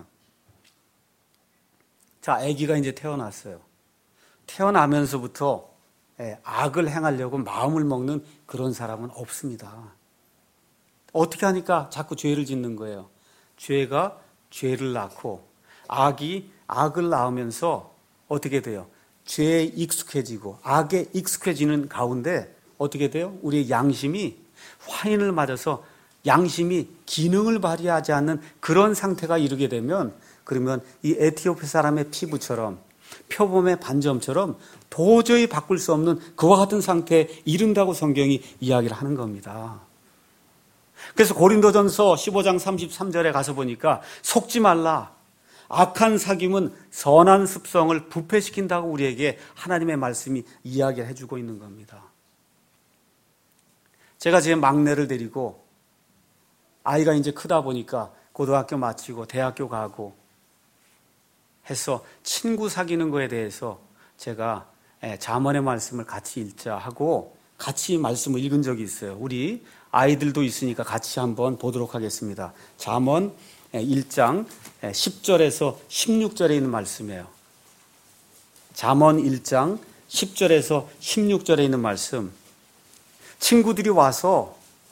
자, 아기가 이제 태어났어요. 태어나면서부터 악을 행하려고 마음을 먹는 그런 사람은 없습니다. 어떻게 하니까 자꾸 죄를 짓는 거예요. 죄가 죄를 낳고 악이 악을 낳으면서 어떻게 돼요? 죄에 익숙해지고 악에 익숙해지는 가운데 어떻게 돼요? 우리의 양심이 화인을 맞아서 양심이 기능을 발휘하지 않는 그런 상태가 이르게 되면, 그러면 이 에티오피아 사람의 피부처럼 표범의 반점처럼 도저히 바꿀 수 없는 그와 같은 상태에 이른다고 성경이 이야기를 하는 겁니다. 그래서 고린도전서 십오 장 삼십삼 절에 가서 보니까 속지 말라. 악한 사귐은 선한 습성을 부패시킨다고 우리에게 하나님의 말씀이 이야기를 해주고 있는 겁니다. 제가 제 막내를 데리고 아이가 이제 크다 보니까 고등학교 마치고 대학교 가고 해서 친구 사귀는 거에 대해서 제가 잠언의 말씀을 같이 읽자 하고 같이 말씀을 읽은 적이 있어요. 우리 아이들도 있으니까 같이 한번 보도록 하겠습니다. 잠언 일 장 십 절에서 십육 절에 있는 말씀이에요. 잠언 일 장 십 절에서 십육 절에 있는 말씀. 친구들이 와서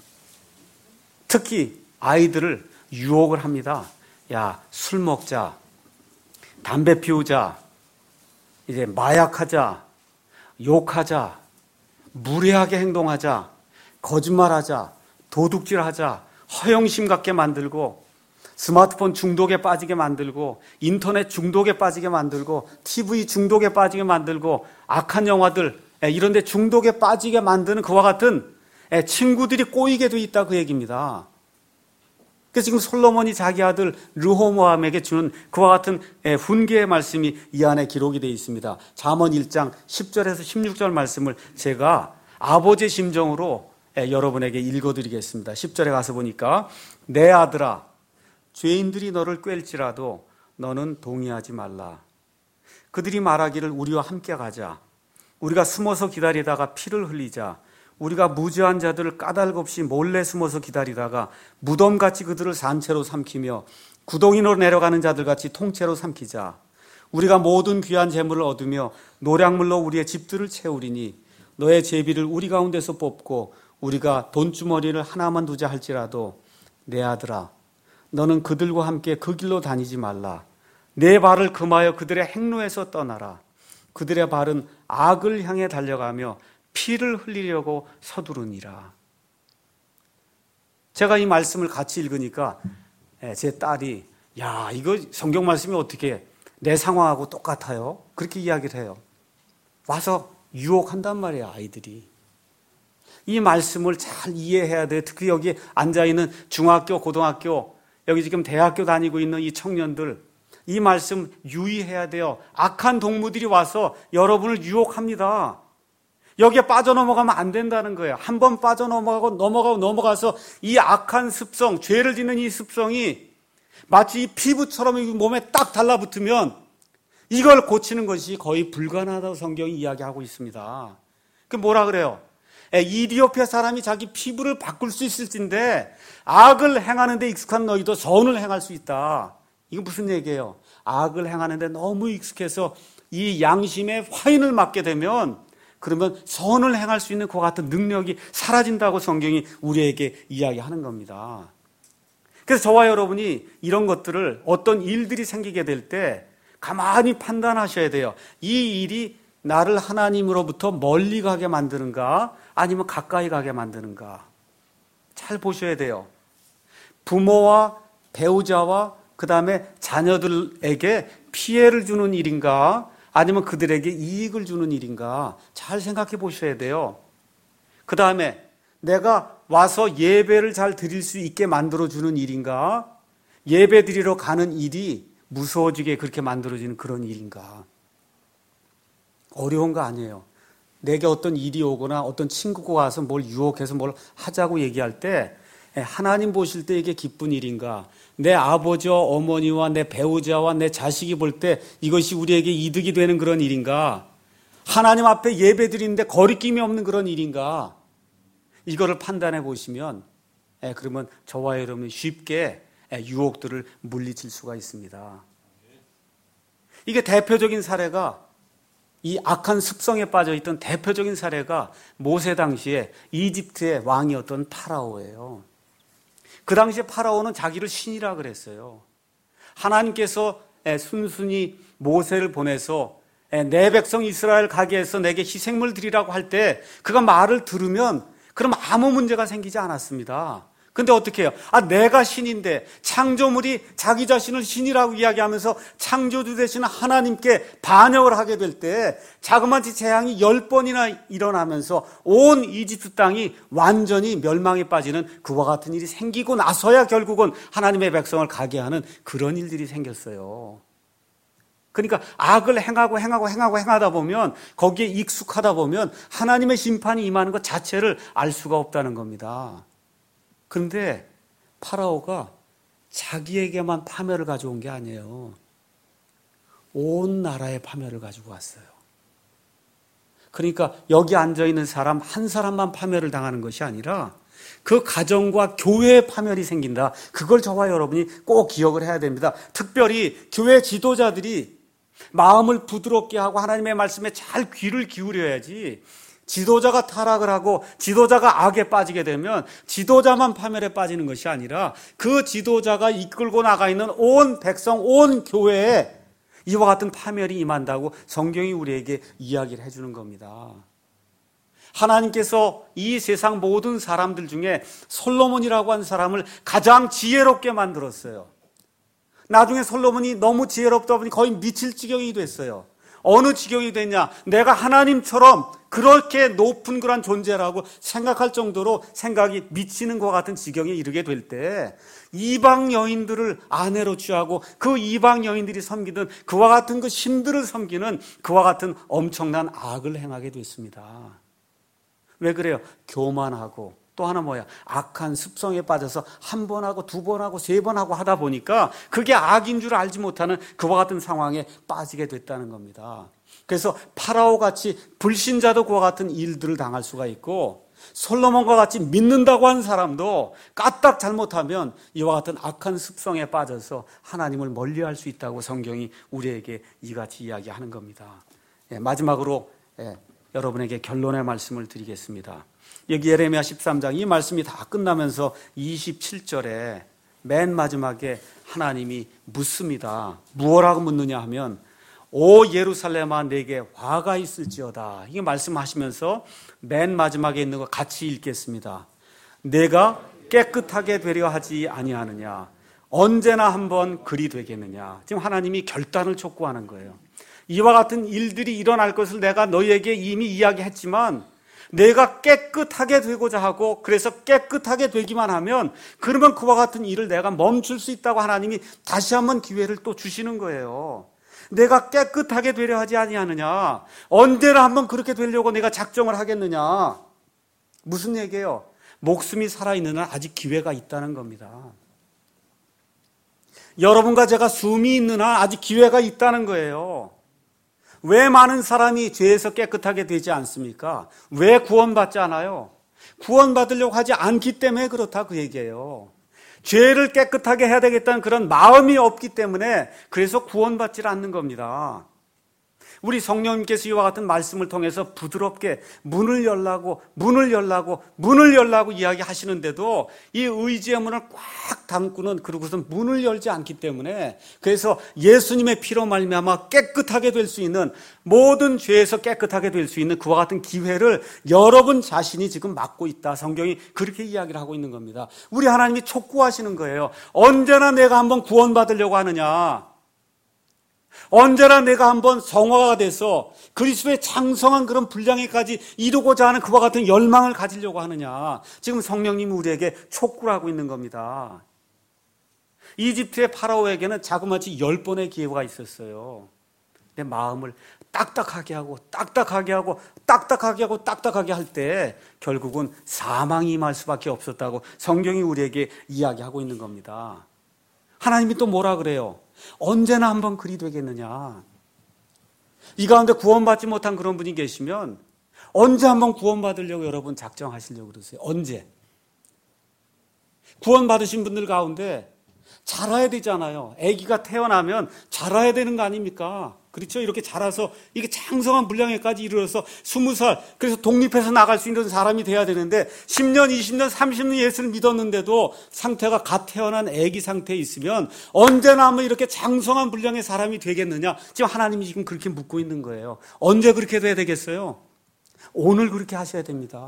특히 아이들을 유혹을 합니다. 야, 술 먹자. 담배 피우자. 이제 마약하자. 욕하자. 무례하게 행동하자. 거짓말하자. 도둑질하자. 허영심 갖게 만들고 스마트폰 중독에 빠지게 만들고 인터넷 중독에 빠지게 만들고 티비 중독에 빠지게 만들고 악한 영화들 이런 데 중독에 빠지게 만드는 그와 같은 친구들이 꼬이게 돼 있다, 그 얘기입니다. 그래서 지금 솔로몬이 자기 아들 르호모암에게 주는 그와 같은 훈계의 말씀이 이 안에 기록이 되어 있습니다. 잠언 일 장 십 절에서 십육 절 말씀을 제가 아버지의 심정으로 여러분에게 읽어드리겠습니다. 십 절에 가서 보니까 내 아들아 죄인들이 너를 꿰일지라도 너는 동의하지 말라. 그들이 말하기를 우리와 함께 가자. 우리가 숨어서 기다리다가 피를 흘리자. 우리가 무죄한 자들을 까닭없이 몰래 숨어서 기다리다가 무덤같이 그들을 산채로 삼키며 구덩이로 내려가는 자들같이 통째로 삼키자. 우리가 모든 귀한 재물을 얻으며 노량물로 우리의 집들을 채우리니 너의 제비를 우리 가운데서 뽑고 우리가 돈주머니를 하나만 두자 할지라도 내 아들아 너는 그들과 함께 그 길로 다니지 말라. 내 발을 금하여 그들의 행로에서 떠나라. 그들의 발은 악을 향해 달려가며 피를 흘리려고 서두르니라. 제가 이 말씀을 같이 읽으니까 제 딸이 야, 이거 성경 말씀이 어떻게 내 상황하고 똑같아요? 그렇게 이야기를 해요. 와서 유혹한단 말이에요, 아이들이. 이 말씀을 잘 이해해야 돼요. 특히 여기 앉아있는 중학교, 고등학교, 여기 지금 대학교 다니고 있는 이 청년들, 이 말씀 유의해야 돼요. 악한 동무들이 와서 여러분을 유혹합니다. 여기에 빠져넘어가면 안 된다는 거예요. 한 번 빠져넘어가고 넘어가고 넘어가서 이 악한 습성, 죄를 짓는 이 습성이 마치 이 피부처럼 이 몸에 딱 달라붙으면 이걸 고치는 것이 거의 불가능하다고 성경이 이야기하고 있습니다. 그 뭐라 그래요? 이디오피아 사람이 자기 피부를 바꿀 수 있을진데 악을 행하는 데 익숙한 너희도 선을 행할 수 있다. 이거 무슨 얘기예요? 악을 행하는 데 너무 익숙해서 이 양심의 화인을 맞게 되면 그러면 선을 행할 수 있는 그와 같은 능력이 사라진다고 성경이 우리에게 이야기하는 겁니다. 그래서 저와 여러분이 이런 것들을 어떤 일들이 생기게 될 때 가만히 판단하셔야 돼요. 이 일이 나를 하나님으로부터 멀리 가게 만드는가 아니면 가까이 가게 만드는가 잘 보셔야 돼요. 부모와 배우자와 그 다음에 자녀들에게 피해를 주는 일인가 아니면 그들에게 이익을 주는 일인가 잘 생각해 보셔야 돼요. 그 다음에 내가 와서 예배를 잘 드릴 수 있게 만들어주는 일인가 예배 드리러 가는 일이 무서워지게 그렇게 만들어지는 그런 일인가. 어려운 거 아니에요. 내게 어떤 일이 오거나 어떤 친구가 와서 뭘 유혹해서 뭘 하자고 얘기할 때 하나님 보실 때 이게 기쁜 일인가, 내 아버지와 어머니와 내 배우자와 내 자식이 볼 때 이것이 우리에게 이득이 되는 그런 일인가, 하나님 앞에 예배 드리는데 거리낌이 없는 그런 일인가, 이거를 판단해 보시면 그러면 저와 여러분이 쉽게 유혹들을 물리칠 수가 있습니다. 이게 대표적인 사례가 이 악한 습성에 빠져있던 대표적인 사례가 모세 당시에 이집트의 왕이었던 파라오예요. 그 당시에 파라오는 자기를 신이라 그랬어요. 하나님께서 순순히 모세를 보내서 내 백성 이스라엘 가게 해서 내게 희생물 드리라고 할 때 그가 말을 들으면 그럼 아무 문제가 생기지 않았습니다. 근데 어떻게 해요? 아, 내가 신인데 창조물이 자기 자신을 신이라고 이야기하면서 창조주 되시는 하나님께 반역을 하게 될 때 자그마치 재앙이 열 번이나 일어나면서 온 이집트 땅이 완전히 멸망에 빠지는 그와 같은 일이 생기고 나서야 결국은 하나님의 백성을 가게 하는 그런 일들이 생겼어요. 그러니까 악을 행하고 행하고 행하고 행하다 보면 거기에 익숙하다 보면 하나님의 심판이 임하는 것 자체를 알 수가 없다는 겁니다. 그런데 파라오가 자기에게만 파멸을 가져온 게 아니에요. 온 나라에 파멸을 가지고 왔어요. 그러니까 여기 앉아있는 사람 한 사람만 파멸을 당하는 것이 아니라 그 가정과 교회에 파멸이 생긴다. 그걸 저와 여러분이 꼭 기억을 해야 됩니다. 특별히 교회 지도자들이 마음을 부드럽게 하고 하나님의 말씀에 잘 귀를 기울여야지, 지도자가 타락을 하고 지도자가 악에 빠지게 되면 지도자만 파멸에 빠지는 것이 아니라 그 지도자가 이끌고 나가 있는 온 백성, 온 교회에 이와 같은 파멸이 임한다고 성경이 우리에게 이야기를 해주는 겁니다. 하나님께서 이 세상 모든 사람들 중에 솔로몬이라고 하는 사람을 가장 지혜롭게 만들었어요. 나중에 솔로몬이 너무 지혜롭다 보니 거의 미칠 지경이 됐어요. 어느 지경이 됐냐? 내가 하나님처럼 그렇게 높은 그런 존재라고 생각할 정도로 생각이 미치는 것 같은 지경에 이르게 될 때 이방 여인들을 아내로 취하고 그 이방 여인들이 섬기던 그와 같은 그 신들을 섬기는 그와 같은 엄청난 악을 행하게 됐습니다. 왜 그래요? 교만하고 또 하나 뭐야? 악한 습성에 빠져서 한 번 하고 두 번 하고 세 번 하고 하다 보니까 그게 악인 줄 알지 못하는 그와 같은 상황에 빠지게 됐다는 겁니다. 그래서 파라오 같이 불신자도 그와 같은 일들을 당할 수가 있고 솔로몬과 같이 믿는다고 하는 사람도 까딱 잘못하면 이와 같은 악한 습성에 빠져서 하나님을 멀리할 수 있다고 성경이 우리에게 이같이 이야기하는 겁니다. 예, 마지막으로 예, 여러분에게 결론의 말씀을 드리겠습니다. 여기 예레미야 십삼 장 이 말씀이 다 끝나면서 이십칠 절에 맨 마지막에 하나님이 묻습니다. 무엇라고 묻느냐 하면 오 예루살렘아 내게 화가 있을지어다. 이게 말씀하시면서 맨 마지막에 있는 거 같이 읽겠습니다. 내가 깨끗하게 되려 하지 아니하느냐. 언제나 한번 그리 되겠느냐. 지금 하나님이 결단을 촉구하는 거예요. 이와 같은 일들이 일어날 것을 내가 너희에게 이미 이야기했지만 내가 깨끗하게 되고자 하고 그래서 깨끗하게 되기만 하면 그러면 그와 같은 일을 내가 멈출 수 있다고 하나님이 다시 한번 기회를 또 주시는 거예요. 내가 깨끗하게 되려 하지 아니하느냐? 언제나 한번 그렇게 되려고 내가 작정을 하겠느냐? 무슨 얘기예요? 목숨이 살아있는 한 아직 기회가 있다는 겁니다. 여러분과 제가 숨이 있는 한 아직 기회가 있다는 거예요. 왜 많은 사람이 죄에서 깨끗하게 되지 않습니까? 왜 구원받지 않아요? 구원받으려고 하지 않기 때문에 그렇다 그 얘기예요. 죄를 깨끗하게 해야 되겠다는 그런 마음이 없기 때문에 그래서 구원받지 않는 겁니다. 우리 성령님께서 이와 같은 말씀을 통해서 부드럽게 문을 열라고 문을 열라고 문을 열라고 이야기하시는데도 이 의지의 문을 꽉 담고는 그러고서 문을 열지 않기 때문에 그래서 예수님의 피로 말미암아 깨끗하게 될 수 있는 모든 죄에서 깨끗하게 될 수 있는 그와 같은 기회를 여러분 자신이 지금 막고 있다. 성경이 그렇게 이야기를 하고 있는 겁니다. 우리 하나님이 촉구하시는 거예요. 언제나 내가 한번 구원받으려고 하느냐? 언제나 내가 한번 성화가 돼서 그리스도의 장성한 그런 분량에까지 이루고자 하는 그와 같은 열망을 가지려고 하느냐. 지금 성령님이 우리에게 촉구를 하고 있는 겁니다. 이집트의 파라오에게는 자그마치 열 번의 기회가 있었어요. 내 마음을 딱딱하게 하고 딱딱하게 하고 딱딱하게 하고 딱딱하게 할 때 결국은 사망이 임할 수밖에 없었다고 성경이 우리에게 이야기하고 있는 겁니다. 하나님이 또 뭐라 그래요? 언제나 한번 그리 되겠느냐. 이 가운데 구원받지 못한 그런 분이 계시면 언제 한번 구원받으려고 여러분 작정하시려고 그러세요? 언제? 구원받으신 분들 가운데 자라야 되잖아요. 아기가 태어나면 자라야 되는 거 아닙니까? 그렇죠? 이렇게 자라서 이게 장성한 분량에까지 이르러서 스무 살 그래서 독립해서 나갈 수 있는 사람이 돼야 되는데 십 년, 이십 년, 삼십 년 예수를 믿었는데도 상태가 갓 태어난 아기 상태에 있으면 언제나 한번 이렇게 장성한 분량의 사람이 되겠느냐? 지금 하나님이 지금 그렇게 묻고 있는 거예요. 언제 그렇게 돼야 되겠어요? 오늘 그렇게 하셔야 됩니다.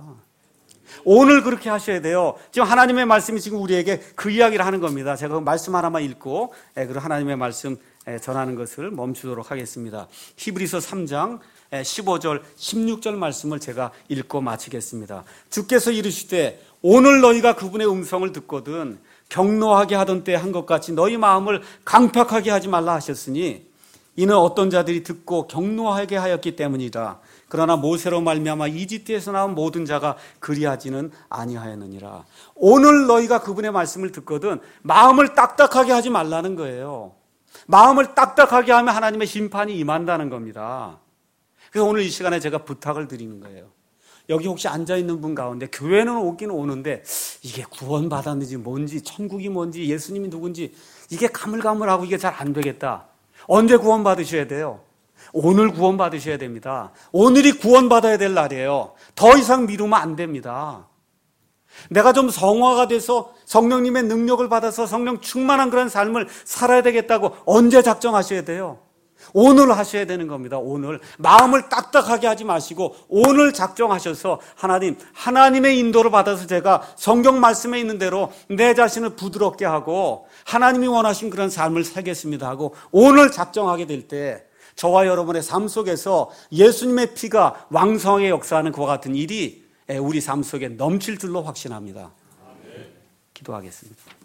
오늘 그렇게 하셔야 돼요. 지금 하나님의 말씀이 지금 우리에게 그 이야기를 하는 겁니다. 제가 그 말씀 하나만 읽고 그리고 하나님의 말씀 전하는 것을 멈추도록 하겠습니다. 히브리서 삼 장 십오 절 십육 절 말씀을 제가 읽고 마치겠습니다. 주께서 이르시되 오늘 너희가 그분의 음성을 듣거든 격노하게 하던 때 한 것 같이 너희 마음을 강팍하게 하지 말라 하셨으니 이는 어떤 자들이 듣고 격노하게 하였기 때문이라. 그러나 모세로 말미암아 이집트에서 나온 모든 자가 그리하지는 아니하였느니라. 오늘 너희가 그분의 말씀을 듣거든 마음을 딱딱하게 하지 말라는 거예요. 마음을 딱딱하게 하면 하나님의 심판이 임한다는 겁니다. 그래서 오늘 이 시간에 제가 부탁을 드리는 거예요. 여기 혹시 앉아있는 분 가운데 교회는 오긴 오는데 이게 구원받았는지 뭔지 천국이 뭔지 예수님이 누군지 이게 가물가물하고 이게 잘 안 되겠다. 언제 구원받으셔야 돼요? 오늘 구원받으셔야 됩니다. 오늘이 구원받아야 될 날이에요. 더 이상 미루면 안 됩니다. 내가 좀 성화가 돼서 성령님의 능력을 받아서 성령 충만한 그런 삶을 살아야 되겠다고 언제 작정하셔야 돼요? 오늘 하셔야 되는 겁니다. 오늘 마음을 딱딱하게 하지 마시고 오늘 작정하셔서 하나님, 하나님의 인도를 받아서 제가 성경 말씀에 있는 대로 내 자신을 부드럽게 하고 하나님이 원하신 그런 삶을 살겠습니다 하고 오늘 작정하게 될 때 저와 여러분의 삶 속에서 예수님의 피가 왕성하게 역사하는 그와 같은 일이 우리 삶 속에 넘칠 줄로 확신합니다. 기도하겠습니다.